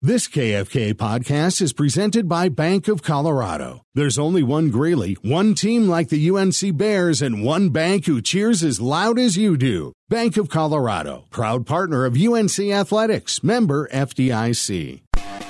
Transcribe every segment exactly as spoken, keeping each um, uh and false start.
This K F K podcast is presented by Bank of Colorado. There's only one Greeley, one team like the U N C Bears, and one bank who cheers as loud as you do. Bank of Colorado, proud partner of U N C Athletics, member F D I C.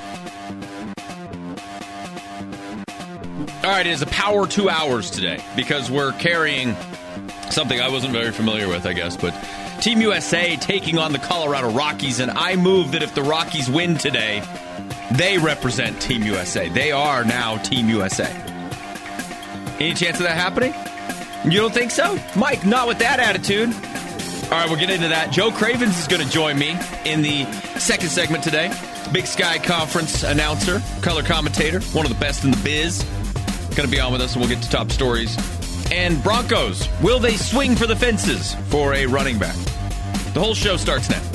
All right, it is a power two hours today because we're carrying something I wasn't very familiar with, I guess, but Team U S A taking on the Colorado Rockies, and I move that if the Rockies win today, they represent Team U S A. They are now Team U S A. Any chance of that happening? You don't think so? Mike, not with that attitude. All right, we'll get into that. Joe Cravens is going to join me in the second segment today. Big Sky Conference announcer, color commentator, one of the best in the biz. Going to be on with us, and we'll get to top stories. And Broncos, will they swing for the fences for a running back? The whole show starts now.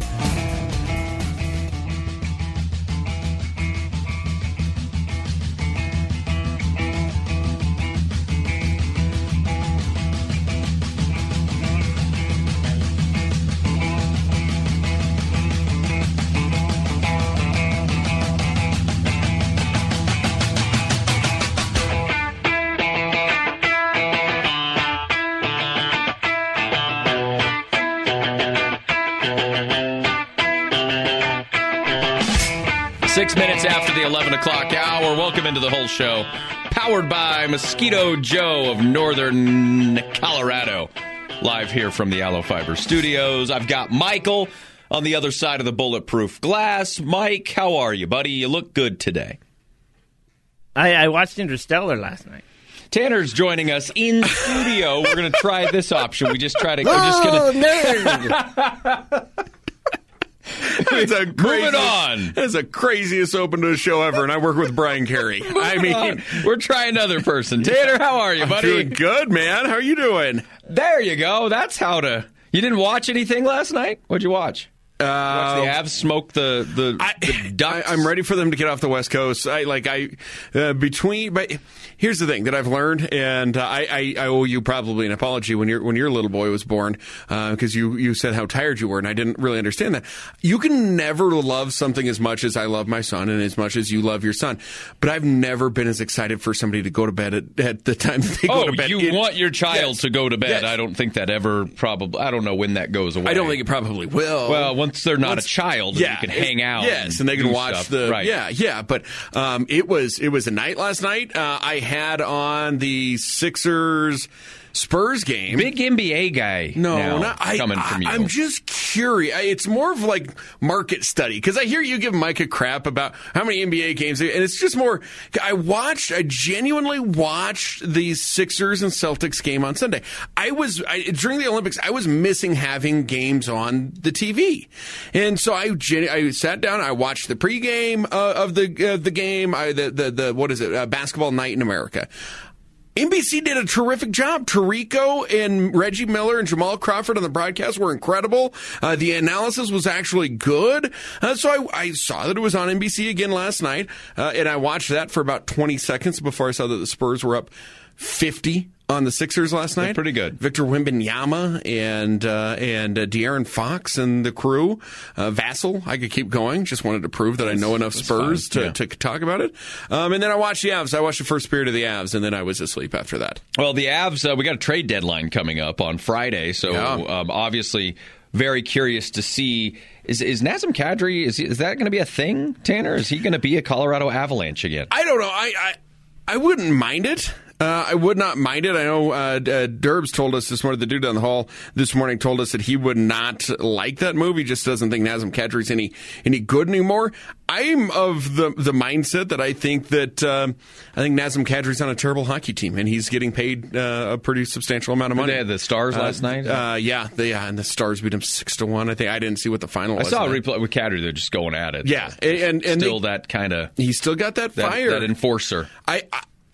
Six minutes after the eleven o'clock hour. Welcome into the whole show. Powered by Mosquito Joe of Northern Colorado. Live here from the Aloe Fiber Studios. I've got Michael on the other side of the bulletproof glass. Mike, how are you, buddy? You look good today. I, I watched Interstellar last night. Tanner's joining us in studio. We're going to try this option. We just try to... We're just Oh, gonna, nerd! That's a crazy, Moving on. That's the craziest open to a show ever, and I work with Brian Carey. I mean, on. We're trying another person. Tanner, how are you, I'm buddy? doing good, man. How are you doing? There you go. That's how to... You didn't watch anything last night? What'd you watch? Uh, Watch the Avs smoke the the, I, the Ducks. I, I'm ready for them to get off the West Coast. I like I uh, between. But here's the thing that I've learned, and uh, I, I I owe you probably an apology when your when your little boy was born, because uh, you you said how tired you were, and I didn't really understand that. You can never love something as much as I love my son, and as much as you love your son. But I've never been as excited for somebody to go to bed at, at the time that they oh, go to bed. you It, want your child yes, to go to bed? yes. I don't think that ever probably. I don't know when that goes away. I don't think it probably will. Well, once they're not Once, a child. Yeah, you can hang out. Yes, and, and they can do watch stuff. the. Right. Yeah, yeah. But um, it was it was a night last night. Uh, I had on the Sixers Spurs game. Big N B A guy. No, now not, I, coming from you. I, I'm just curious. It's more of like market study because I hear you give Mike a crap about how many N B A games, and it's just more. I watched. I genuinely watched the Sixers and Celtics game on Sunday. I was I, during the Olympics. I was missing having games on the T V, and so I I sat down. I watched the pregame uh, of the uh, the game. I, the, the the what is it? Uh, Basketball Night in America. N B C did a terrific job. Tirico and Reggie Miller and Jamal Crawford on the broadcast were incredible. Uh, the analysis was actually good. Uh, so I, I saw that it was on N B C again last night, uh, and I watched that for about twenty seconds before I saw that the Spurs were up fifty on the Sixers last night. They're pretty good. Victor Wembanyama and uh, and uh, De'Aaron Fox and the crew. Uh, Vassell, I could keep going. Just wanted to prove that I know enough Spurs to, yeah. to talk about it. Um, and then I watched the Avs. I watched the first period of the Avs, and then I was asleep after that. Well, the Avs, uh, we got a trade deadline coming up on Friday, so Yeah. um, obviously very curious to see. Is is Nazem Kadri, is, he, is that going to be a thing, Tanner? Is he going to be a Colorado Avalanche again? I don't know. I I, I wouldn't mind it. Uh, I would not mind it. I know uh, uh, Derbs told us this morning, the dude down the hall this morning told us that he would not like that move. He just doesn't think Nazem Kadri's any any good anymore. I'm of the the mindset that I think that um, I think Nazem Kadri's on a terrible hockey team, and he's getting paid uh, a pretty substantial amount of money. They had the Stars uh, last night? Uh, yeah, they, uh, and the Stars beat him six to one. I think I didn't see what the final I was. saw a replay with Kadri. They're just going at it. Yeah, and and, and still they, that kind of he still got that, that, fire, that enforcer. I. I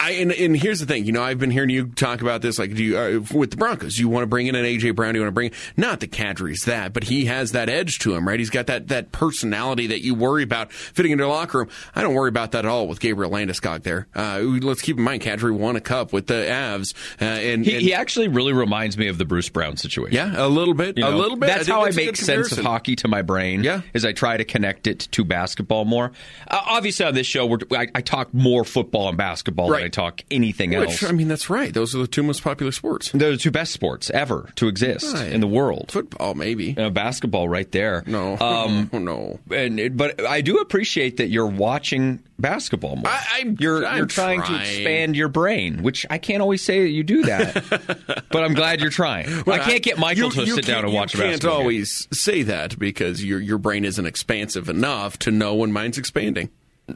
I and, and here's the thing. You know, I've been hearing you talk about this. Like, do you uh, with the Broncos? You want to bring in an A J Brown? You want to bring not that Kadri's that, but he has that edge to him, right? He's got that that personality that you worry about fitting into a locker room. I don't worry about that at all with Gabriel Landeskog there. Uh, let's keep in mind, Kadri won a cup with the Avs, uh, and, he, and he actually really reminds me of the Bruce Brown situation. Yeah, a little bit, you a know, little bit. That's I how I that's make sense of hockey to my brain. Yeah, is I try to connect it to basketball more. Uh, obviously, on this show, we're, I, I talk more football and basketball right. than I talk anything Which, else. I mean, that's right. Those are the two most popular sports. They're the two best sports ever to exist right. in the world. Football, maybe. Uh, basketball, right there. No, um, no, no. And it, but I do appreciate that you're watching basketball more. I, I, you're I'm you're trying, trying to expand your brain, which I can't always say that you do that. But I'm glad you're trying. Well, I can't get Michael you, to you sit down and watch a basketball. You basketball can't game. always say that because your your brain isn't expansive enough to know when mine's expanding.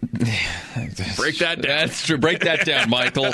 Break that down. That's true. Break that down, Michael.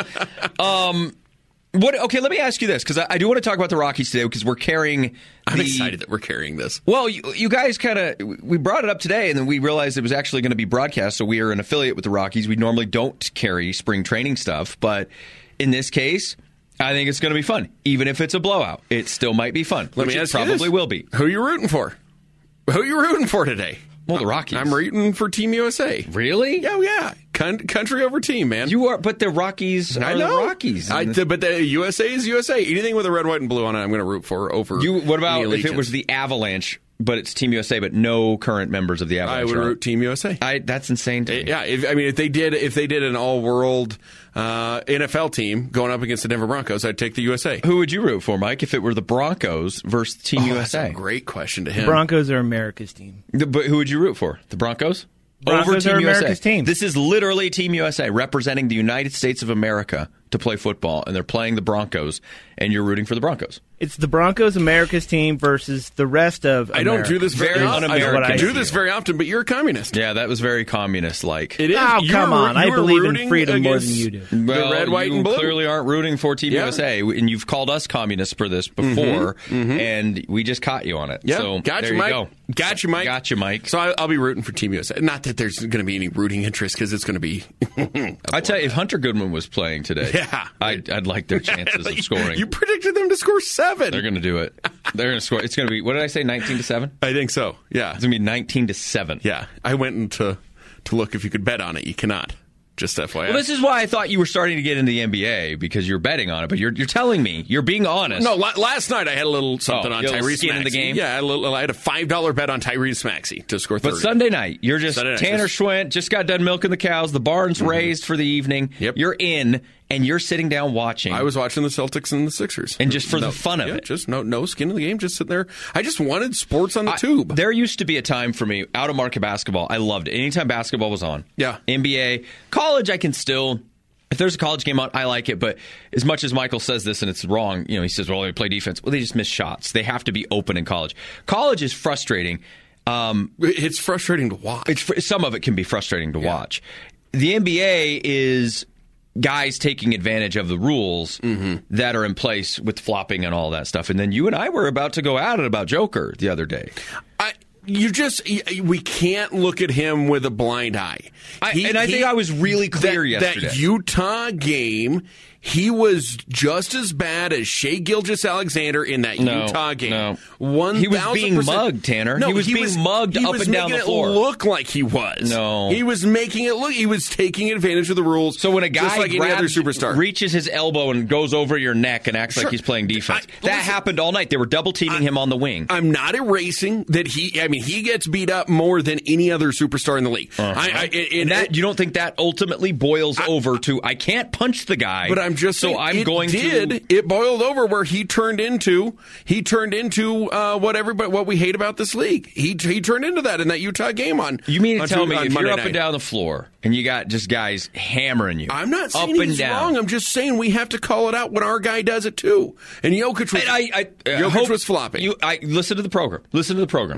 Um, what? Okay, let me ask you this, because I, I do want to talk about the Rockies today, because we're carrying. I'm the, excited that we're carrying this. Well, you, you guys kind of we brought it up today, and then we realized it was actually going to be broadcast. So we are an affiliate with the Rockies. We normally don't carry spring training stuff, but in this case, I think it's going to be fun, even if it's a blowout. It still might be fun. Let which me it ask probably you this. will be. Who are you rooting for? Who are you rooting for today? Well, the Rockies. I'm rooting for Team U S A. Really? Yeah, yeah. Con- country over team, man. You are, but the Rockies are I know. the Rockies. I, but the U S A is U S A. Anything with a red, white, and blue on it, I'm going to root for over. You. What about any if it allegiance. was the Avalanche, but it's Team U S A, but no current members of the Avalanche? I would are on? root Team U S A. I, that's insane to me. Yeah, if, I mean, if they did, if they did an all-world uh, N F L team going up against the Denver Broncos, I'd take the U S A. Who would you root for, Mike, if it were the Broncos versus Team Oh, U S A? That's a great question to him. Broncos are America's team. The- but who would you root for? The Broncos? Broncos Over Team are U S A. America's team. This is literally Team U S A representing the United States of America to play football, and they're playing the Broncos, and you're rooting for the Broncos. It's the Broncos, America's team, versus the rest of America. I don't do this very, Very often. I un-American don't do of this you. very often, but you're a communist. Yeah, that was very communist-like. It is. Oh, You come were- on. I you were believe in rooting freedom more against than you do. The Well, red, white, you and blue. clearly aren't rooting for Team Yeah. U S A, and you've called us communists for this before, and we just caught you on it. Yeah, so got there you, you Mike. go. Got you, Mike. Got you, Mike. So I, I'll be rooting for Team U S A. Not that there's going to be any rooting interest, because it's going to be. I tell you, if Hunter Goodman was playing today, Yeah. I'd, I'd like their chances of scoring. You predicted them to score seven. They're going to do it. They're going to score. It's going to be, what did I say, nineteen to seven? I think so. Yeah. It's going to be nineteen to seven. Yeah. I went into to look if you could bet on it. You cannot. Just F Y I. Well, this is why I thought you were starting to get into the N B A, because you're betting on it, but you're you're telling me, you're being honest. No, la- last night I had a little something Oh, on you had a little Tyrese skin in Maxey. the game? Yeah, I had, a little, I had a five dollar bet on Tyrese Maxey to score thirty. But Sunday night, you're just Sunday night, Tanner just- Schwent, just got done milking the cows, the barn's raised for the evening. Yep. You're in, and you're sitting down watching. I was watching the Celtics and the Sixers. And just for no, the fun of yeah, it. Just no no skin in the game, just sitting there. I just wanted sports on the I- tube. There used to be a time for me, out of market basketball, I loved it. Anytime basketball was on. Yeah. N B A. College, I can still... If there's a college game on, I like it, but as much as Michael says this and it's wrong, you know, he says, well, they play defense. Well, they just miss shots. They have to be open in college. College is frustrating. Um, It's frustrating to watch. it's some of it can be frustrating to watch. The N B A is guys taking advantage of the rules that are in place with flopping and all that stuff. And then you and I were about to go at it about Joker the other day. I, you just we can't look at him with a blind eye. I, and I think I was really clear that, yesterday. That Utah game, he was just as bad as Shai Gilgeous-Alexander in that No, Utah game. no. One He was being percent. mugged, Tanner. No, He was being mugged he up was and down making the floor. It look like he was. No. he was making it look. He was taking advantage of the rules. So when a guy just like any other grabs, superstar reaches his elbow and goes over your neck and acts Sure. like he's playing defense, I- that listen, happened all night. They were double teaming him on the wing. I'm not erasing that he. I mean, he gets beat up more than any other superstar in the league. Uh-huh. I, I, and and that you don't think that ultimately boils over to I can't punch the guy, But I'm just so saying, I'm it going did, to. It boiled over where he turned into he turned into uh, what everybody what we hate about this league. He he turned into that in that Utah game on. You mean to on tell Tu- me on if Monday you're up night. and down the floor and you got just guys hammering you? I'm not saying up he's and down. wrong. I'm just saying we have to call it out when our guy does it too. And Jokic was And I, I, I Jokic hope was flopping. You, I listen to the program. Listen to the program. We're on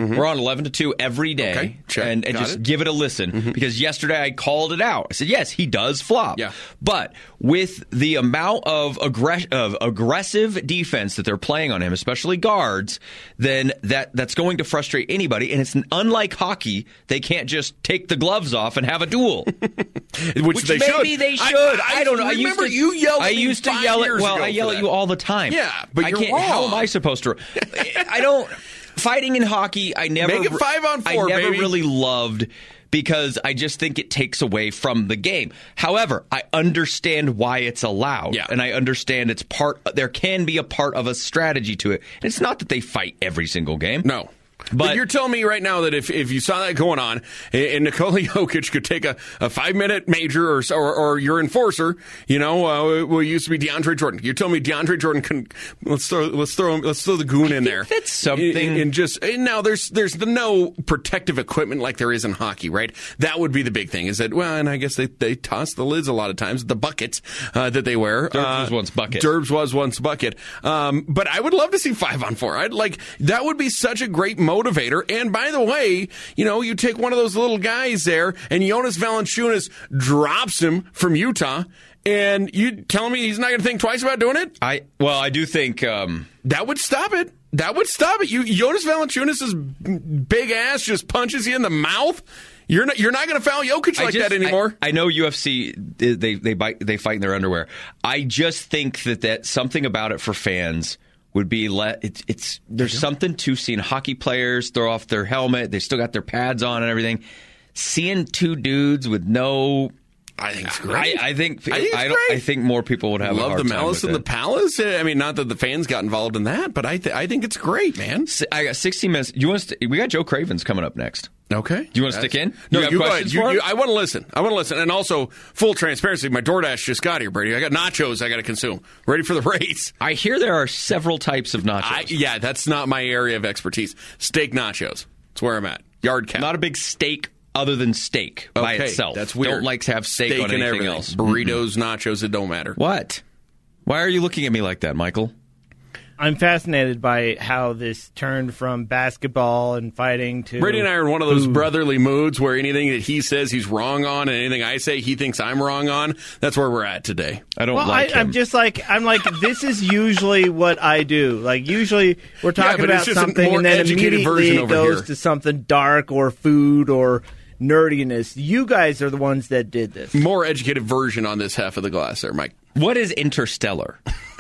eleven to two every day, okay, check. and, and just it. give it a listen. Mm-hmm. Because yesterday I called it out. I said, yes, he does flop. Yeah. But with the amount of, aggress- of aggressive defense that they're playing on him, especially guards, then that, that's going to frustrate anybody. And it's unlike hockey, they can't just take the gloves off and have a duel. Which, Which they maybe should. they should. I, I, I don't know. Remember I used to, you yelled at I me used to five yell at years well, ago I yell for at that. you all the time. Yeah, but I you're can't, wrong. How am I supposed to? I don't. Fighting in hockey, I never. Make it five on four, I never baby. really loved because I just think it takes away from the game. However, I understand why it's allowed, yeah. and I understand it's part. There can be a part of a strategy to it. And it's not that they fight every single game. No. But, but you're telling me right now that if, if you saw that going on and Nikola Jokic could take a, a five-minute major or, or or your enforcer, you know, uh, well, it used to be DeAndre Jordan. You're telling me DeAndre Jordan can let's throw let's throw let's throw the goon I in think there. That's something. And, and just and now there's there's the no protective equipment like there is in hockey, right? That would be the big thing. Is that well, and I guess they, they toss the lids a lot of times, the buckets uh, that they wear. Derbs uh, was once bucket. Derbs was once bucket. Um, but I would love to see five on four. I'd like that would be such a great motivator. And by the way, you know, you take one of those little guys there, and Jonas Valanciunas drops him from Utah, and you telling me he's not going to think twice about doing it? I well, I do think um, that would stop it. That would stop it. You Jonas Valanciunas' big ass just punches you in the mouth. You're not. You're not going to foul Jokic like just, that anymore. I, I know U F C. They they bite, they fight in their underwear. I just think that that something about it for fans would be let it's, it's there's something to seeing hockey players throw off their helmet. They still got their pads on and everything. Seeing two dudes with no, I think it's great. I, I think I think, it's I, don't, great. I think more people would have love a hard the time Malice with in it. the Palace. I mean, not that the fans got involved in that, but I th- I think it's great, man. I got sixty minutes. You want to, we got Joe Cravens coming up next. Okay. Do you want to stick in? No, you have you go ahead. questions You, for him? you, I want to listen. I want to listen. And also, full transparency, my DoorDash just got here, Brady. I got nachos I got to consume. Ready for the race. I hear there are several types of nachos. I, yeah, that's not my area of expertise. Steak nachos. That's where I'm at. Yard cow. Not a big steak other than steak by okay, itself. That's weird. Don't like to have steak, steak on and anything everything. else. Burritos, mm-hmm. nachos, it don't matter. What? Why are you looking at me like that, Michael? I'm fascinated by how this turned from basketball and fighting to... Brady and I are in one of those food. brotherly moods where anything that he says he's wrong on and anything I say he thinks I'm wrong on, that's where we're at today. I don't well, like I, him. I'm just like, I'm like, this is usually what I do. Like, usually we're talking Yeah, but it's about just a something more and then educated immediately version it over goes here. to something dark or food or nerdiness. You guys are the ones that did this. More educated version on this half of the glass there, Mike. What is Interstellar?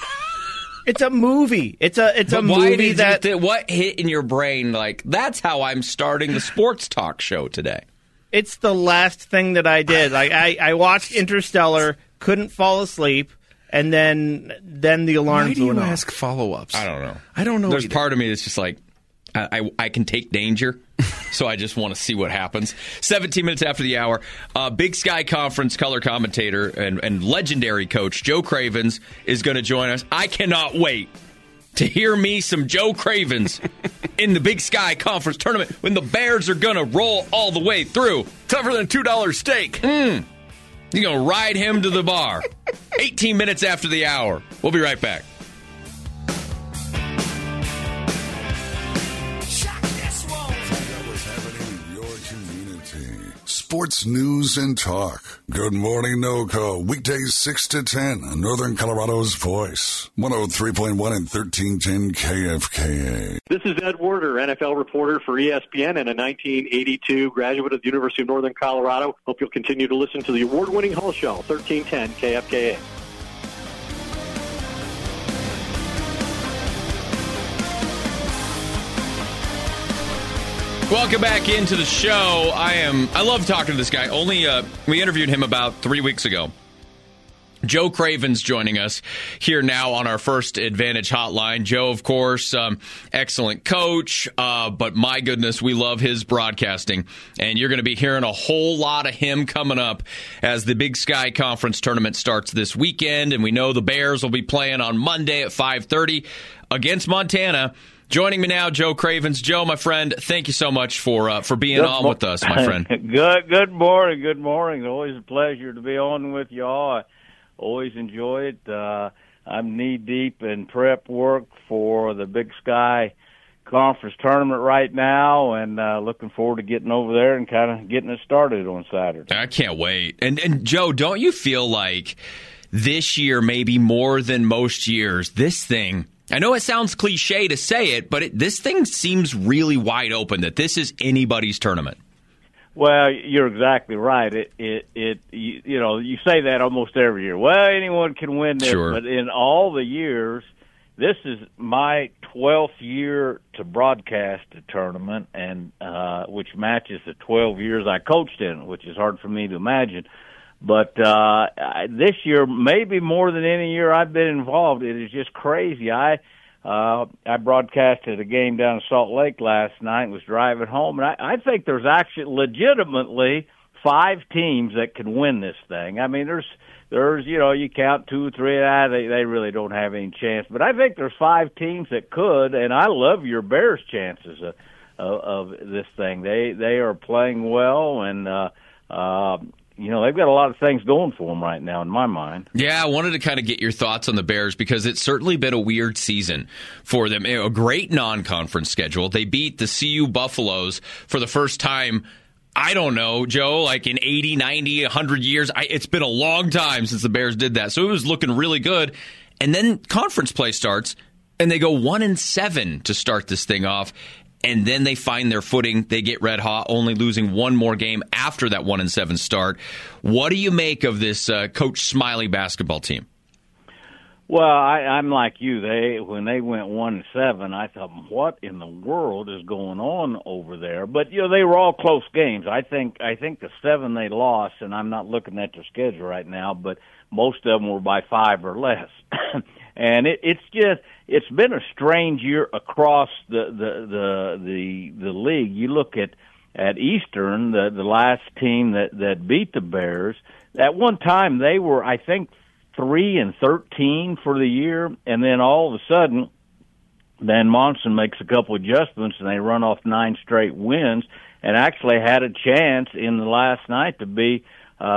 It's a movie. It's a it's But a why movie did that... you th- what hit in your brain like, that's how I'm starting the sports talk show today? It's the last thing that I did. Like I, I watched Interstellar, couldn't fall asleep, and then then the alarms Why do you went off. ask follow-ups? I don't know. I don't know There's either. part of me that's just like, I, I, I can take danger, so I just want to see what happens. seventeen minutes after the hour, uh, Big Sky Conference color commentator and, and legendary coach Joe Cravens is going to join us. I cannot wait to hear me some Joe Cravens in the Big Sky Conference tournament when the Bears are going to roll all the way through. Tougher than a two dollar steak. Mm. You're going to ride him to the bar. eighteen minutes after the hour. We'll be right back. Sports news and talk. Good morning, NoCo. Weekdays six to ten on Northern Colorado's Voice. one oh three point one and thirteen ten K F K A. This is Ed Werder, N F L reporter for E S P N and a nineteen eighty-two graduate of the University of Northern Colorado. Hope you'll continue to listen to the award-winning Hull Show, thirteen ten K F K A. Welcome back into the show. I am. I love talking to this guy. Only uh, we interviewed him about three weeks ago. Joe Cravens joining us here now on our First Advantage hotline. Joe, of course, um, excellent coach, uh, but my goodness, we love his broadcasting. And you're going to be hearing a whole lot of him coming up as the Big Sky Conference tournament starts this weekend. And we know the Bears will be playing on Monday at five thirty against Montana. Joining me now, Joe Cravens. Joe, my friend, thank you so much for uh, for being good on mo- with us, my friend. good good morning, good morning. Always a pleasure to be on with y'all. I always enjoy it. Uh, I'm knee-deep in prep work for the Big Sky conference tournament right now, and uh, looking forward to getting over there and kind of getting it started on Saturday. I can't wait. And and Joe, don't you feel like this year, maybe more than most years, this thing, I know it sounds cliche to say it, but it, this thing seems really wide open, that this is anybody's tournament. Well, you're exactly right. It, it, it, you, you know, you say that almost every year. Well, anyone can win this, sure. But in all the years, this is my twelfth year to broadcast a tournament, and uh, which matches the twelve years I coached in, which is hard for me to imagine. But uh, this year, maybe more than any year I've been involved, it is just crazy. I uh, I broadcasted a game down in Salt Lake last night and was driving home, and I, I think there's actually legitimately five teams that can win this thing. I mean, there's there's you know you count two, three, ah, they they really don't have any chance. But I think there's five teams that could, and I love your Bears' chances of, of, of this thing. They they are playing well, and uh, uh, you know, they've got a lot of things going for them right now, in my mind. Yeah, I wanted to kind of get your thoughts on the Bears because it's certainly been a weird season for them. A great non-conference schedule. They beat the C U Buffaloes for the first time, I don't know, Joe, like in eighty, ninety, one hundred years. I, it's been a long time since the Bears did that. So it was looking really good. And then conference play starts, and they go one and seven to start this thing off. And then they find their footing. They get red hot, only losing one more game after that one and seven start. What do you make of this uh, Coach Smiley basketball team? Well, I, I'm like you. They when they went one and seven, I thought, what in the world is going on over there? But you know, they were all close games. I think I think the seven they lost, and I'm not looking at their schedule right now, but most of them were by five or less. And it, it's just it's been a strange year across the the the the, the league. You look at at Eastern, the the last team that that beat the Bears. At one time, they were, I think, three and thirteen for the year, and then all of a sudden, Van Monson makes a couple adjustments, and they run off nine straight wins, and actually had a chance in the last night to be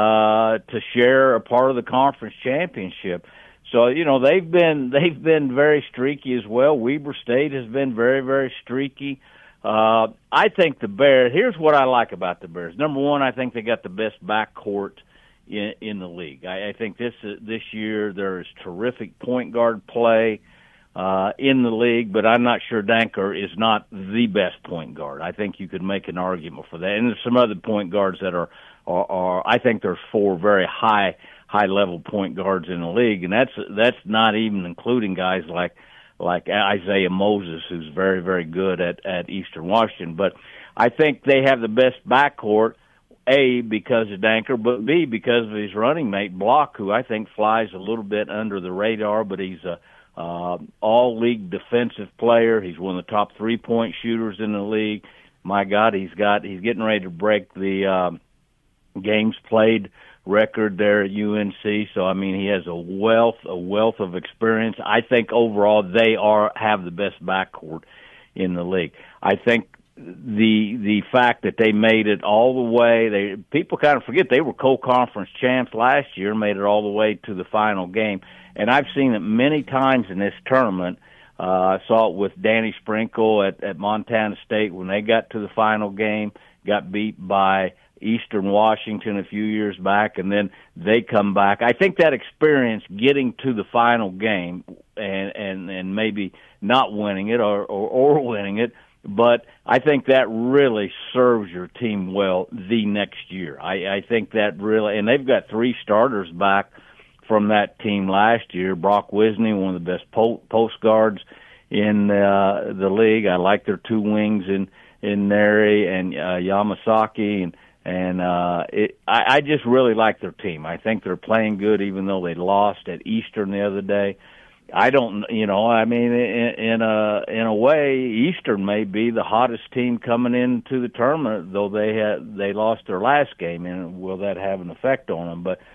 uh, to share a part of the conference championship. So, you know, they've been they've been very streaky as well. Weber State has been very, very streaky. Uh, I think the Bears, here's what I like about the Bears. Number one, I think they got the best backcourt in, in the league. I, I think this this year there is terrific point guard play uh, in the league, but I'm not sure Danker is not the best point guard. I think you could make an argument for that. And there's some other point guards that are, are, are I think there's four very high high-level point guards in the league, and that's that's not even including guys like like Isaiah Moses, who's very, very good at, at Eastern Washington. But I think they have the best backcourt, A, because of Danker, but B, because of his running mate, Block, who I think flies a little bit under the radar, but he's a uh, all-league defensive player. He's one of the top three-point shooters in the league. My God, he's got he's getting ready to break the um, games played record there at U N C. So I mean, he has a wealth, a wealth of experience. I think overall they are have the best backcourt in the league. I think the the fact that they made it all the way, they people kind of forget they were co-conference champs last year, made it all the way to the final game. And I've seen it many times in this tournament. Uh, I saw it with Danny Sprinkle at, at Montana State when they got to the final game, got beat by Eastern Washington a few years back, and then they come back. I think that experience getting to the final game and and, and maybe not winning it or, or, or winning it, but I think that really serves your team well the next year. I, I think that really, and they've got three starters back from that team last year. Brock Wisney, one of the best po- post guards in uh, the league. I like their two wings in in Neri and uh, Yamasaki and And uh, it, I, I just really like their team. I think they're playing good, even though they lost at Eastern the other day. I don't, you know, I mean, in, in a in a way, Eastern may be the hottest team coming into the tournament, though they had they lost their last game, and will that have an effect on them? But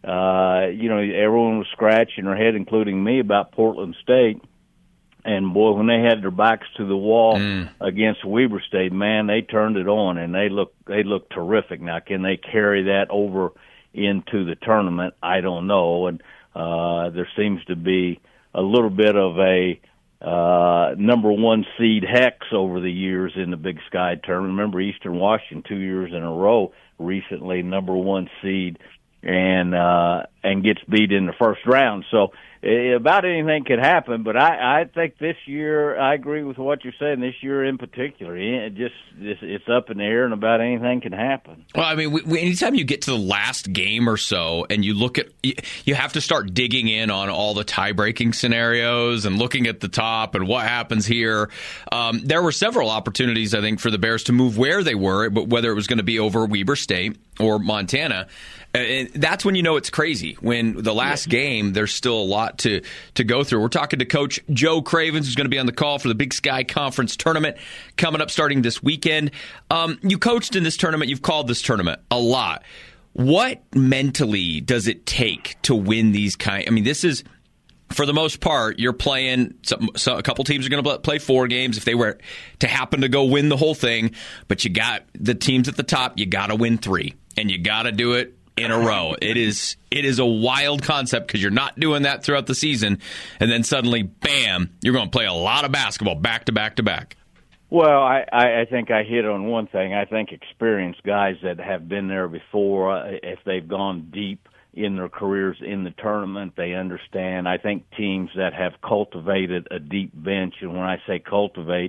uh, you know, everyone was scratching their head, including me, about Portland State. And, boy, when they had their backs to the wall mm. against Weber State, man, they turned it on, and they look they look terrific. Now, can they carry that over into the tournament? I don't know. And uh, there seems to be a little bit of a uh, number one seed Hex over the years in the Big Sky tournament. Remember Eastern Washington two years in a row recently, number one seed, and uh, and gets beat in the first round. So uh, about anything could happen, but I, I think this year, I agree with what you're saying, this year in particular. It just it's, it's up in the air and about anything can happen. Well, I mean, we, we, anytime you get to the last game or so and you look at, you, you have to start digging in on all the tie-breaking scenarios and looking at the top and what happens here. Um, there were several opportunities, I think, for the Bears to move where they were, but whether it was going to be over Weber State or Montana. And that's when you know it's crazy. When the last yeah. game, there's still a lot to, to go through. We're talking to Coach Joe Cravens, who's going to be on the call for the Big Sky Conference tournament coming up starting this weekend. Um, you coached in this tournament. You've called this tournament a lot. What mentally does it take to win these kind? I mean, this is, for the most part, you're playing, some, so a couple teams are going to play four games if they were to happen to go win the whole thing. But you got the teams at the top, you got to win three. And you got to do it in a row. It is it is a wild concept because you're not doing that throughout the season, and then suddenly, bam, you're going to play a lot of basketball back to back to back. Well, I, I think I hit on one thing. I think experienced guys that have been there before, uh, if they've gone deep in their careers in the tournament, they understand. I think teams that have cultivated a deep bench, and when I say cultivate,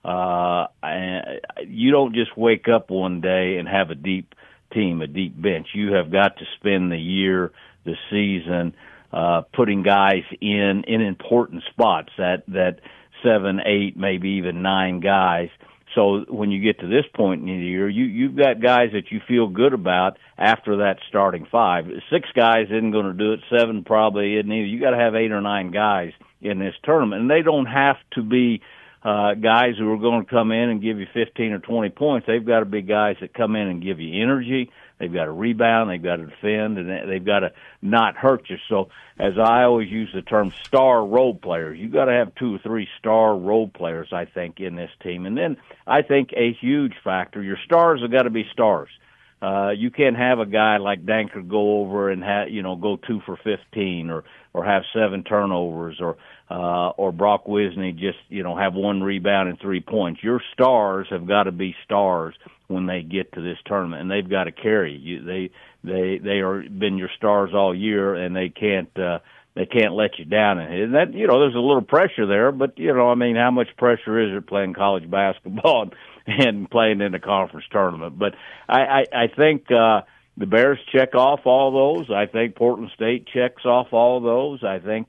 uh, I, you don't just wake up one day and have a deep team, a deep bench. You have got to spend the year, the season, uh, putting guys in, in important spots, that, that seven, eight, maybe even nine guys. So when you get to this point in the year, you, you've got guys that you feel good about after that starting five. Six guys isn't going to do it. Seven probably isn't either. You got to have eight or nine guys in this tournament, and they don't have to be Uh, guys who are going to come in and give you fifteen or twenty points. They've got to be guys that come in and give you energy. They've got to rebound. They've got to defend, and they've got to not hurt you. So, as I always use the term, star role players. You've got to have two or three star role players, I think, in this team. And then I think a huge factor, your stars have got to be stars. Uh, you can't have a guy like Danker go over and ha- you know go two for fifteen or or have seven turnovers or uh, or Brock Wisney just you know have one rebound and three points. Your stars have got to be stars when they get to this tournament, and they've got to carry you. They they they are been your stars all year, and they can't uh, they can't let you down. And that you know there's a little pressure there, but you know I mean how much pressure is there playing college basketball and playing in the conference tournament? But I, I, I think uh, the Bears check off all those. I think Portland State checks off all those. I think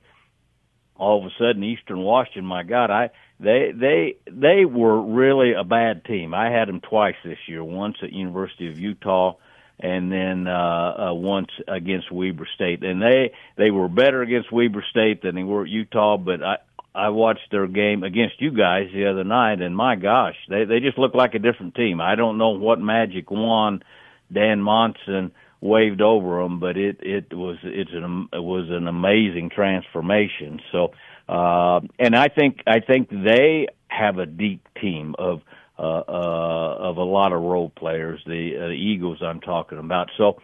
all of a sudden Eastern Washington, my God, I they they they were really a bad team. I had them twice this year, once at University of Utah and then uh, uh, once against Weber State. And they, they were better against Weber State than they were at Utah, but I I watched their game against you guys the other night, and my gosh, they they just look like a different team. I don't know what magic wand Dan Monson waved over them, but it it was it's an it was an amazing transformation. So, uh, and I think I think they have a deep team of uh, uh, of a lot of role players. The uh, Eagles I'm talking about. So.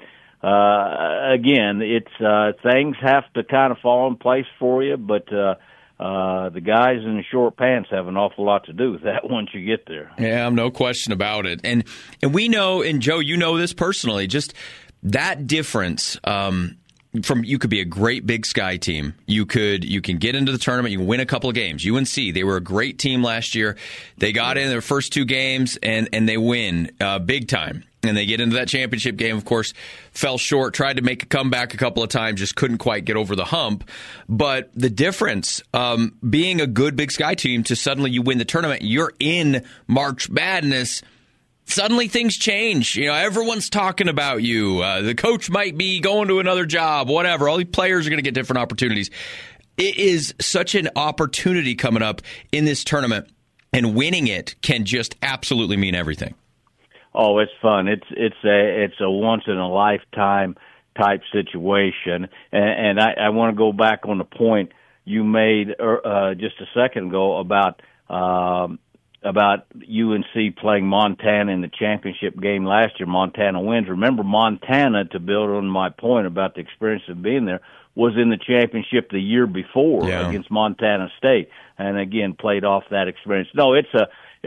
Uh, again, it's, uh, things have to kind of fall in place for you, but, uh, Uh, the guys in the short pants have an awful lot to do with that once you get there. Yeah, no question about it. And and we know, and Joe, you know this personally, just that difference um, from you could be a great Big Sky team. You could you can get into the tournament, you can win a couple of games. U N C, they were a great team last year. They got in their first two games and, and they win uh, big time. And they get into that championship game, of course, fell short, tried to make a comeback a couple of times, just couldn't quite get over the hump. But the difference, um, being a good Big Sky team to suddenly you win the tournament, you're in March Madness, suddenly things change. You know, everyone's talking about you. Uh, the coach might be going to another job, whatever. All these players are going to get different opportunities. It is such an opportunity coming up in this tournament, and winning it can just absolutely mean everything. Oh, it's fun. It's it's a it's a once in a lifetime type situation, and, and I, I want to go back on the point you made uh, just a second ago about um, about U N C playing Montana in the championship game last year. Montana wins. Remember, Montana, to build on my point about the experience of being there, was in the championship the year before yeah. against Montana State, and again played off that experience. No, it's a. Uh,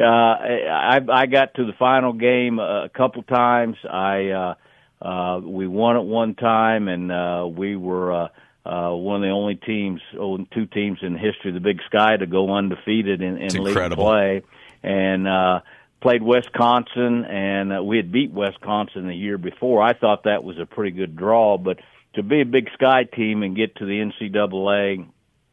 I I got to the final game a couple times. I uh, uh, we won it one time, and uh, we were. Uh, Uh, one of the only teams, oh, two teams in the history of the Big Sky to go undefeated in, in league play, and uh, played Wisconsin, and uh, we had beat Wisconsin the year before. I thought that was a pretty good draw, but to be a Big Sky team and get to the N C double A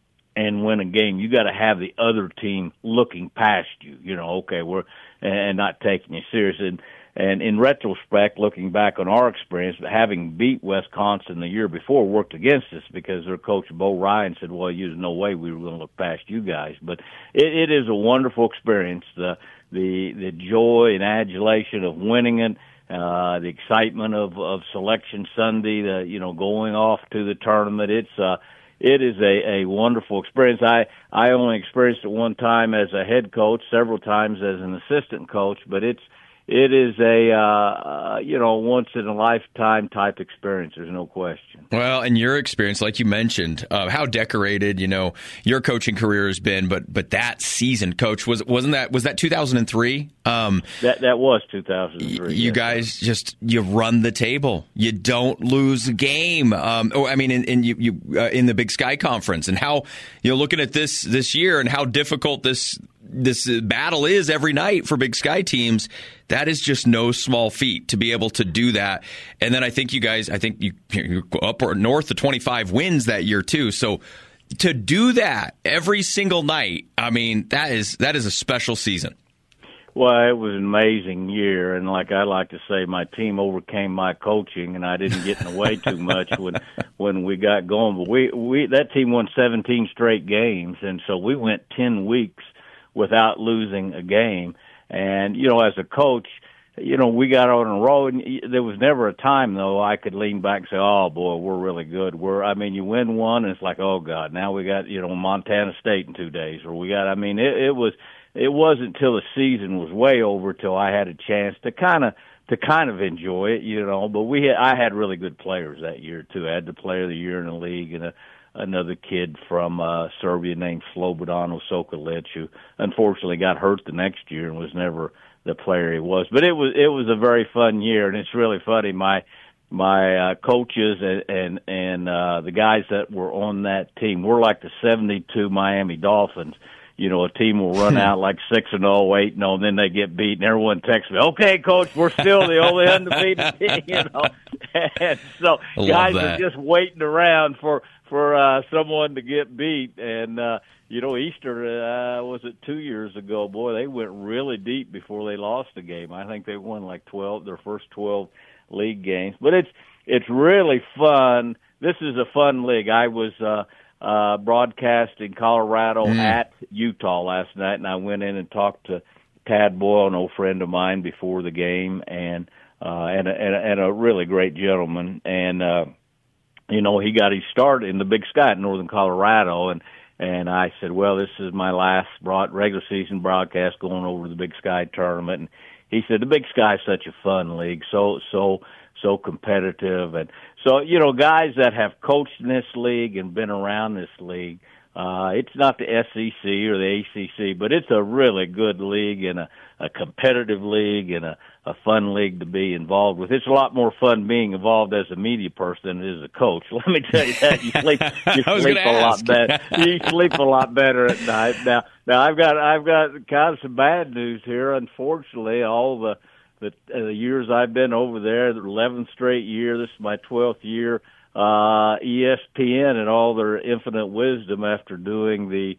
and win a game, you got to have the other team looking past you. You know, okay, we're and not taking you serious. And, And in retrospect, looking back on our experience, having beat Wisconsin the year before worked against us because their coach, Bo Ryan, said, well, there's no way we were going to look past you guys. But it, it is a wonderful experience, the the the joy and adulation of winning it, uh, the excitement of, of Selection Sunday, the, you know, going off to the tournament. It's uh, it is a, a wonderful experience. I, I only experienced it one time as a head coach, several times as an assistant coach, but it's It is a, uh, uh, you know, once-in-a-lifetime type experience. There's no question. Well, and your experience, like you mentioned, uh, how decorated, you know, your coaching career has been, but but that season, Coach, was, wasn't that, was that two thousand three? Um, that that was two thousand three. Y- you yes, guys sir. just, you run the table. You don't lose a game. Um, oh, I mean, in, in, you, you, uh, in the Big Sky Conference, and how, you know, looking at this this year and how difficult this this battle is every night for Big Sky teams, that is just no small feat to be able to do that. And then I think you guys, I think you, you're up or north of twenty-five wins that year too. So to do that every single night, I mean, that is that is a special season. Well, it was an amazing year, and like I like to say, my team overcame my coaching, and I didn't get in the way too much when when we got going. But we we that team won seventeen straight games, and so we went ten weeks without losing a game. And, you know, as a coach, you know, we got on a roll, and there was never a time, though, I could lean back and say, oh, boy, we're really good. We're, I mean, you win one, and it's like, oh, God, now we got, you know, Montana State in two days. Or we got, I mean, it, it was, it wasn't until the season was way over till I had a chance to kind of, to kind of enjoy it, you know. But we had, I had really good players that year, too. I had the player of the year in the league, and a, another kid from uh, Serbia named Slobodan Osokalic, who unfortunately got hurt the next year and was never the player he was. But it was it was a very fun year, and it's really funny. My my uh, coaches and and, and uh, the guys that were on that team, we're like the seventy-two Miami Dolphins. You know, a team will run out like six and oh, eight and oh, and then they get beat, and everyone texts me, "Okay, coach, we're still the only undefeated team." You know, and so guys are just waiting around for for uh, someone to get beat. And uh, you know, Easter uh, was it two years ago? Boy, they went really deep before they lost the game. I think they won like twelve, their first twelve league games. But it's it's really fun. This is a fun league. I was. Uh, Uh, broadcast in Colorado mm. at Utah last night, and I went in and talked to Tad Boyle, an old friend of mine, before the game, and uh, and, a, and, a, and a really great gentleman. And uh, you know, he got his start in the Big Sky in Northern Colorado, and and I said, well, this is my last broad, regular season broadcast going over the Big Sky tournament. And he said, the Big Sky is such a fun league, so so. so competitive. And so, you know, guys that have coached in this league and been around this league, uh, it's not the S E C or the A C C, but it's a really good league and a, a competitive league and a, a fun league to be involved with. It's a lot more fun being involved as a media person than it is a coach. Let me tell you that. You sleep, you sleep a lot better. You sleep a lot better at night. Now, now I've got, I've got kind of some bad news here. Unfortunately, all the, The, uh, the years I've been over there, the eleventh straight year, this is my twelfth year, uh, E S P N and all their infinite wisdom after doing the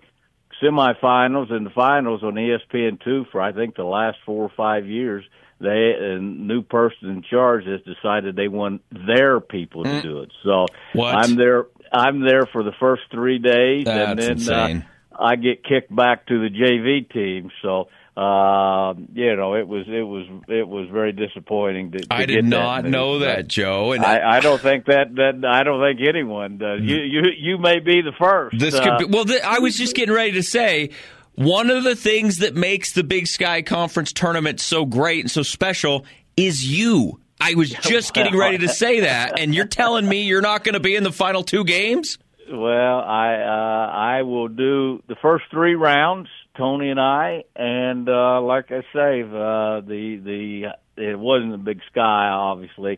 semifinals and the finals on E S P N two for I think the last four or five years, they a new person in charge has decided they want their people to do it. So what? I'm there. I'm there for the first three days, That's and then insane. Uh, I get kicked back to the J V team. So. Uh, you know, it was it was it was very disappointing. To, to I get did not that know that, Joe. And I, I don't think that, that I don't think anyone does. You you you may be the first. This uh, could be, well. Th- I was just getting ready to say, one of the things that makes the Big Sky Conference tournament so great and so special is you. I was just getting ready to say that, and you're telling me you're not going to be in the final two games? Well, I uh, I will do the first three rounds, Tony and I, and uh, like I say, uh, the the it wasn't the Big Sky, obviously.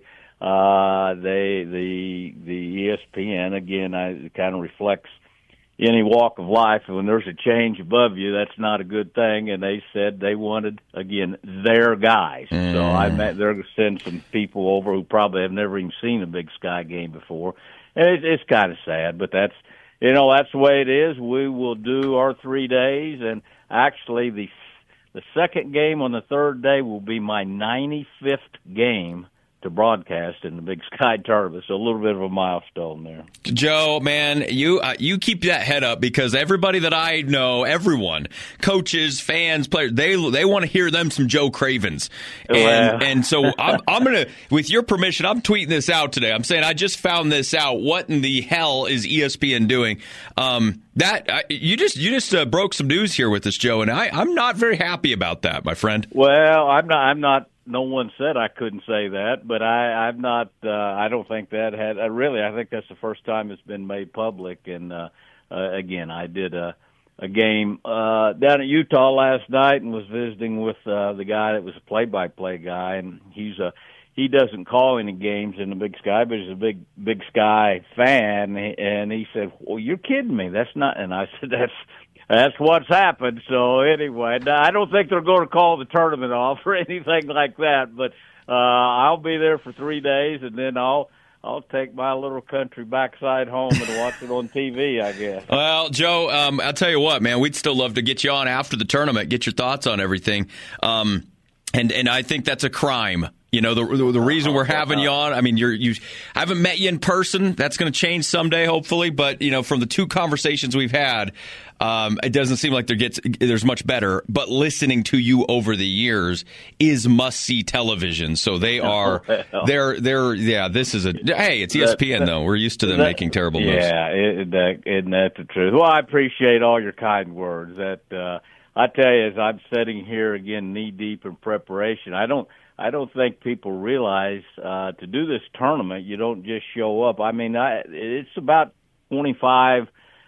Uh, they the the E S P N again. I, it kind of reflects any walk of life. When there's a change above you, that's not a good thing. And they said they wanted again their guys. Mm. So I met they're going to send some people over who probably have never even seen a Big Sky game before. And it, it's kind of sad, but that's, you know, that's the way it is. We will do our three days, and actually the the second game on the third day will be my ninety-fifth game to broadcast in the Big Sky tournament. So a little bit of a milestone there. Joe, man, you uh, you keep that head up, because everybody that I know, everyone, coaches, fans, players, they they want to hear them some Joe Cravens. And, well. and so I'm, I'm going to, with your permission, I'm tweeting this out today. I'm saying I just found this out. What in the hell is E S P N doing? Um, that uh, you just you just uh, broke some news here with us, Joe, and I, I'm not very happy about that, my friend. Well, I'm not. I'm not. No one said I couldn't say that, but I, I'm not. Uh, I don't think that had. Uh, really, I think that's the first time it's been made public. And uh, uh, again, I did a, a game uh, down at Utah last night and was visiting with uh, the guy that was a play-by-play guy, and he's a. He doesn't call any games in the Big Sky, but he's a big Big Sky fan. And he said, "Well, you're kidding me. That's not." And I said, "That's." That's what's happened. So anyway, I don't think they're going to call the tournament off or anything like that. But uh, I'll be there for three days, and then I'll I'll take my little country backside home and watch it on T V, I guess. Well, Joe, um, I'll tell you what, man, we'd still love to get you on after the tournament, get your thoughts on everything. Um, and and I think that's a crime. You know, the the, the reason we're having you on, I mean, you're, you, I haven't met you in person. That's going to change someday, hopefully. But, you know, from the two conversations we've had, um, it doesn't seem like there gets there's much better. But listening to you over the years is must-see television. So they are, they're, they're, yeah, this is a, hey, it's E S P N, that, though. We're used to them that, making terrible moves. Yeah, it, that, isn't that the truth? Well, I appreciate all your kind words. That uh, I tell you, as I'm sitting here again, knee-deep in preparation, I don't, I don't think people realize uh, to do this tournament, you don't just show up. I mean, I, it's about twenty-five,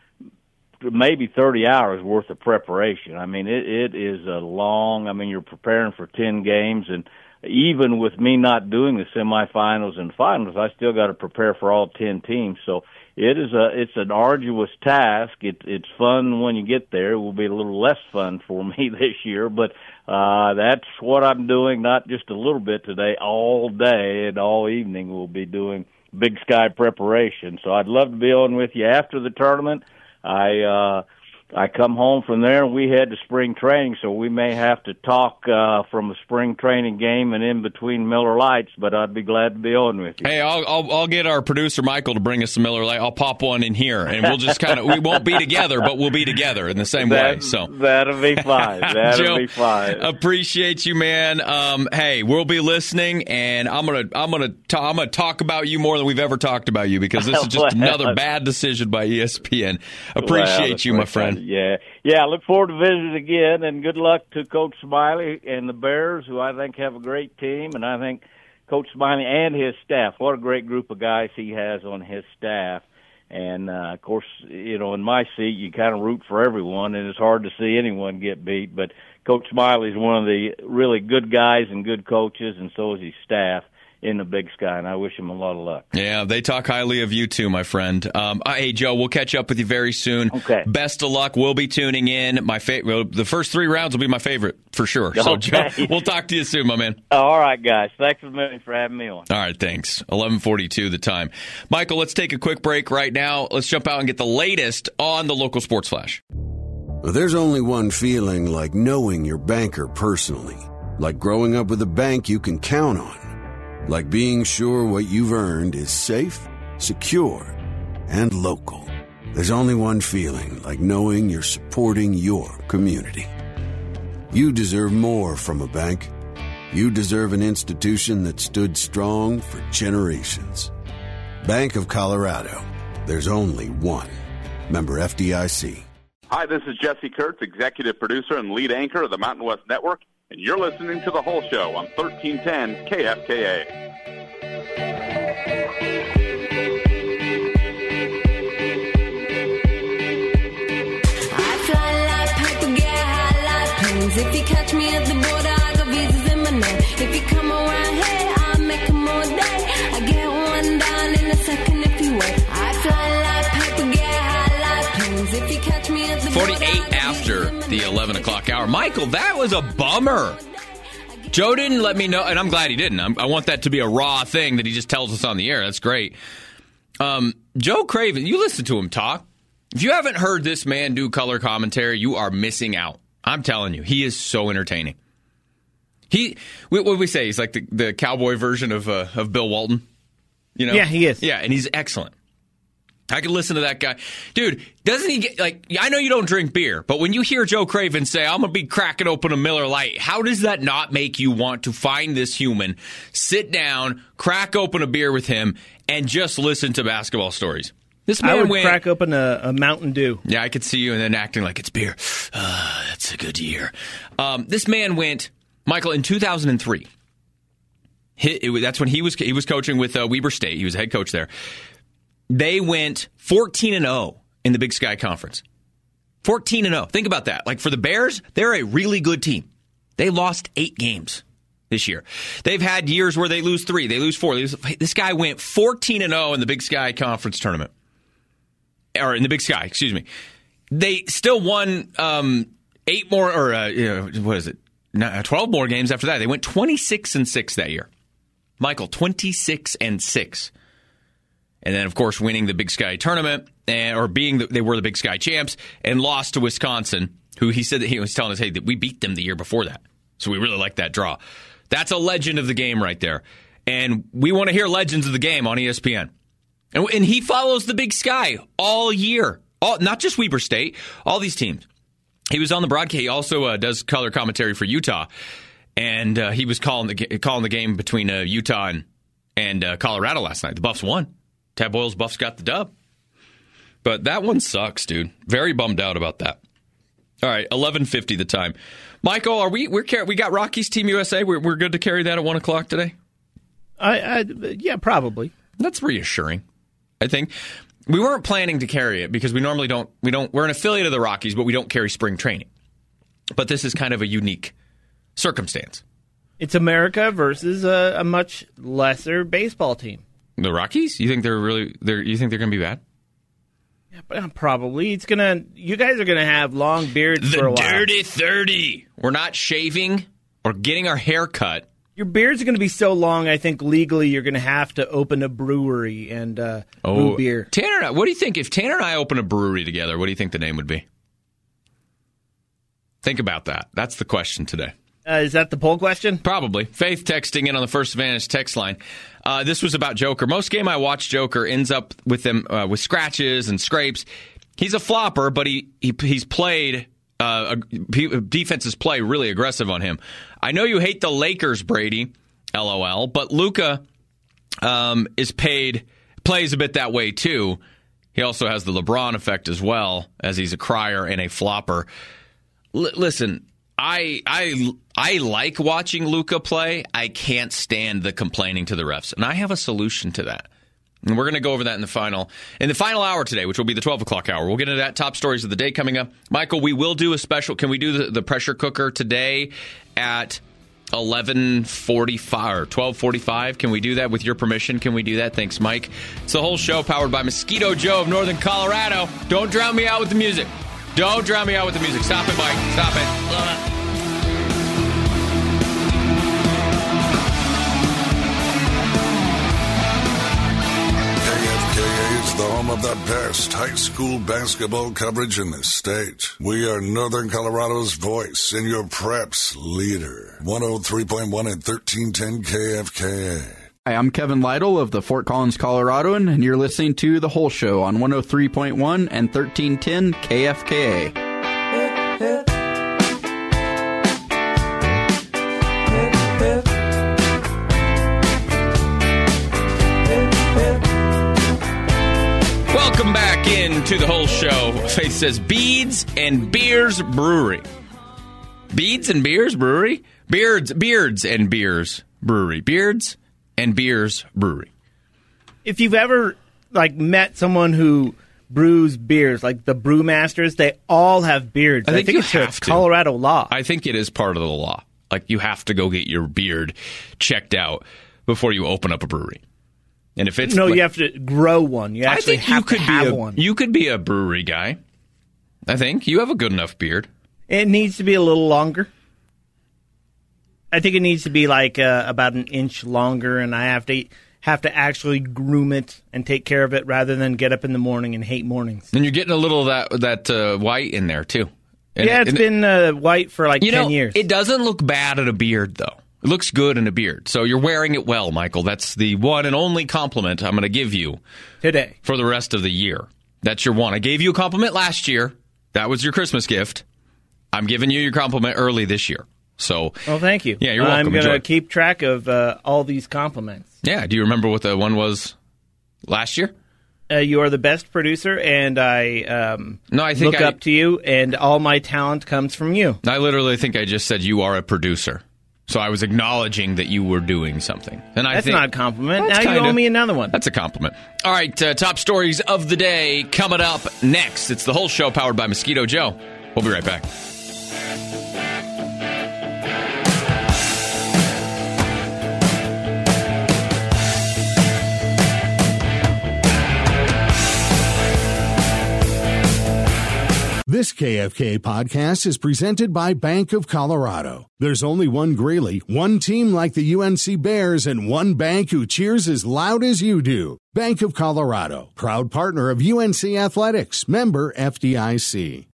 maybe thirty hours worth of preparation. I mean, it, it is a long, I mean, you're preparing for ten games, and even with me not doing the semifinals and finals, I still got to prepare for all ten teams. So it is a, it's an arduous task. It, it's fun when you get there. It will be a little less fun for me this year, but Uh, that's what I'm doing, not just a little bit today, all day and all evening we'll be doing Big Sky preparation. So I'd love to be on with you after the tournament. I, uh, I come home from there and we head to spring training, so we may have to talk uh, from a spring training game and in between Miller Lights, but I'd be glad to be on with you. Hey, I'll I'll, I'll get our producer Michael to bring us some Miller Lite. I'll pop one in here, and we'll just kind of, we won't be together, but we'll be together in the same that, way. So that'll be fine. That'll Joe, be fine. Appreciate you, man. Um, hey, we'll be listening, and I'm gonna I'm gonna ta- I'm gonna talk about you more than we've ever talked about you, because this is just another bad decision by E S P N. Appreciate well, you, my friend. Yeah. Yeah, I look forward to visiting again, and good luck to Coach Smiley and the Bears, who I think have a great team, and I think Coach Smiley and his staff, what a great group of guys he has on his staff. And, uh, of course, you know, in my seat, you kind of root for everyone, and it's hard to see anyone get beat, but Coach Smiley's one of the really good guys and good coaches, and so is his staff in the Big Sky, and I wish him a lot of luck. Yeah, they talk highly of you too, my friend. Um, hey, Joe, we'll catch up with you very soon. Okay. Best of luck. We'll be tuning in. My fa- well, the first three rounds will be my favorite for sure. Okay. So, Joe, we'll talk to you soon, my man. All right, guys. Thanks a million for having me on. All right, thanks. eleven forty-two the time. Michael, let's take a quick break right now. Let's jump out and get the latest on the local sports flash. There's only one feeling like knowing your banker personally, like growing up with a bank you can count on. Like being sure what you've earned is safe, secure, and local. There's only one feeling, like knowing you're supporting your community. You deserve more from a bank. You deserve an institution that stood strong for generations. Bank of Colorado. There's only one. Member F D I C. Hi, this is Jesse Kurtz, executive producer and lead anchor of the Mountain West Network, and you're listening to The Whole Show on thirteen ten K F K A. I fly like paper, get high like planes. If you catch me at the border, I got visas in my name. If you come around here, I'll make them all day. I get one down in a second if you wait. I fly like paper, get high like planes. If you catch me at the border, forty-eight after the eleven o'clock hour. Michael, that was a bummer. Joe didn't let me know, and I'm glad he didn't. I'm, I want that to be a raw thing that he just tells us on the air. That's great. Um, Joe Craven, you listen to him talk. If you haven't heard this man do color commentary, you are missing out. I'm telling you, he is so entertaining. He, what do we say? He's like the, the cowboy version of uh, of Bill Walton. You know? Yeah, he is. Yeah, and he's excellent. I could listen to that guy. Dude, doesn't he get, like, I know you don't drink beer, but when you hear Joe Craven say, I'm going to be cracking open a Miller Lite, how does that not make you want to find this human, sit down, crack open a beer with him, and just listen to basketball stories? This man I would went, crack open a, a Mountain Dew. Yeah, I could see you and then acting like it's beer. Uh, that's a good year. Um, this man went, Michael, in two thousand three. He, it, that's when he was he was coaching with uh, Weber State. He was a head coach there. They went fourteen and oh in the Big Sky Conference. fourteen and oh. Think about that. Like, for the Bears, they're a really good team. They lost eight games this year. They've had years where they lose three, they lose four. They lose, this guy went fourteen and oh in the Big Sky Conference tournament. Or in the Big Sky, excuse me. They still won um, eight more, or uh, you know, what is it? twelve more games after that. They went twenty-six and six that year. Michael, twenty-six and six. And then, of course, winning the Big Sky tournament, and, or being the, they were the Big Sky champs, and lost to Wisconsin, who he said that he was telling us, hey, that we beat them the year before that. So we really like that draw. That's a legend of the game right there. And we want to hear legends of the game on E S P N. And, and he follows the Big Sky all year. All, not just Weber State, all these teams. He was on the broadcast. He also uh, does color commentary for Utah. And uh, he was calling the, calling the game between uh, Utah and, and uh, Colorado last night. The Buffs won. Tab Boyle's Buffs got the dub. But that one sucks, dude. Very bummed out about that. All right, eleven fifty the time. Michael, are we we're we got Rockies Team U S A? We're we're good to carry that at one o'clock today? I, I yeah, probably. That's reassuring. I think we weren't planning to carry it because we normally don't we don't we're an affiliate of the Rockies, but we don't carry spring training. But this is kind of a unique circumstance. It's America versus a, a much lesser baseball team. The Rockies? You think they're really? They're, you think they're going to be bad? Yeah, but probably. It's gonna. You guys are gonna have long beards the for a while. Dirty thirty. We're not shaving or getting our hair cut. Your beards are gonna be so long. I think legally you're gonna have to open a brewery and uh, oh, brew beer. Tanner, and I, what do you think if Tanner and I open a brewery together? What do you think the name would be? Think about that. That's the question today. Uh, is that the poll question? Probably. Faith texting in on the First Advantage text line. Uh, this was about Joker. Most game I watch Joker ends up with them uh, with scratches and scrapes. He's a flopper, but he, he he's played. Uh, defenses play really aggressive on him. I know you hate the Lakers, Brady. LOL. But Luka um, is paid plays a bit that way too. He also has the LeBron effect as well, as he's a crier and a flopper. L- listen. I I I like watching Luka play. I can't stand the complaining to the refs, and I have a solution to that. And we're going to go over that in the final in the final hour today, which will be the twelve o'clock hour. We'll get into that. Top stories of the day coming up. Michael, we will do a special. Can we do the, the pressure cooker today at eleven forty-five or twelve forty-five? Can we do that with your permission? Can we do that? Thanks, Mike. It's the whole show powered by Mosquito Joe of Northern Colorado. Don't drown me out with the music. Don't drown me out with the music. Stop it, Mike. Stop it. Ugh. K F K A is the home of the best high school basketball coverage in the state. We are Northern Colorado's voice and your preps leader. one oh three point one and thirteen ten K F K A. Hi, I'm Kevin Lytle of the Fort Collins Coloradoan, and you're listening to The Whole Show on one oh three point one and thirteen ten K F K A. Welcome back in to the whole show. Faith says Beads and Beers Brewery. Beads and Beers Brewery? Beards, Beards and Beers Brewery. Beards and Beers Brewery. If you've ever like met someone who brews beers, like the brewmasters, they all have beards. I think, I think you it's have a to. Colorado law. I think it is part of the law. Like, you have to go get your beard checked out before you open up a brewery. And if it's no, like, you have to grow one. You actually I think have you could to have be a, one. You could be a brewery guy. I think you have a good enough beard. It needs to be a little longer. I think it needs to be like uh, about an inch longer, and I have to have to actually groom it and take care of it rather than get up in the morning and hate mornings. And you're getting a little of that that uh, white in there too. And, yeah, it's and been uh, white for like you ten know, years. It doesn't look bad in a beard, though. It looks good in a beard. So you're wearing it well, Michael. That's the one and only compliment I'm going to give you today for the rest of the year. That's your one. I gave you a compliment last year. That was your Christmas gift. I'm giving you your compliment early this year. So, well, thank you. Yeah, you're welcome. I'm going Enjoy. to keep track of uh, all these compliments. Yeah. Do you remember what the one was last year? Uh, you are the best producer, and I um, no, I think look I, up to you, and all my talent comes from you. I literally think I just said you are a producer. So I was acknowledging that you were doing something. And I That's think not a compliment. Now kinda, you owe me another one. That's a compliment. All right, uh, top stories of the day coming up next. It's the whole show powered by Mosquito Joe. We'll be right back. This K F K podcast is presented by Bank of Colorado. There's only one Greeley, one team like the U N C Bears, and one bank who cheers as loud as you do. Bank of Colorado, proud partner of U N C Athletics, member F D I C.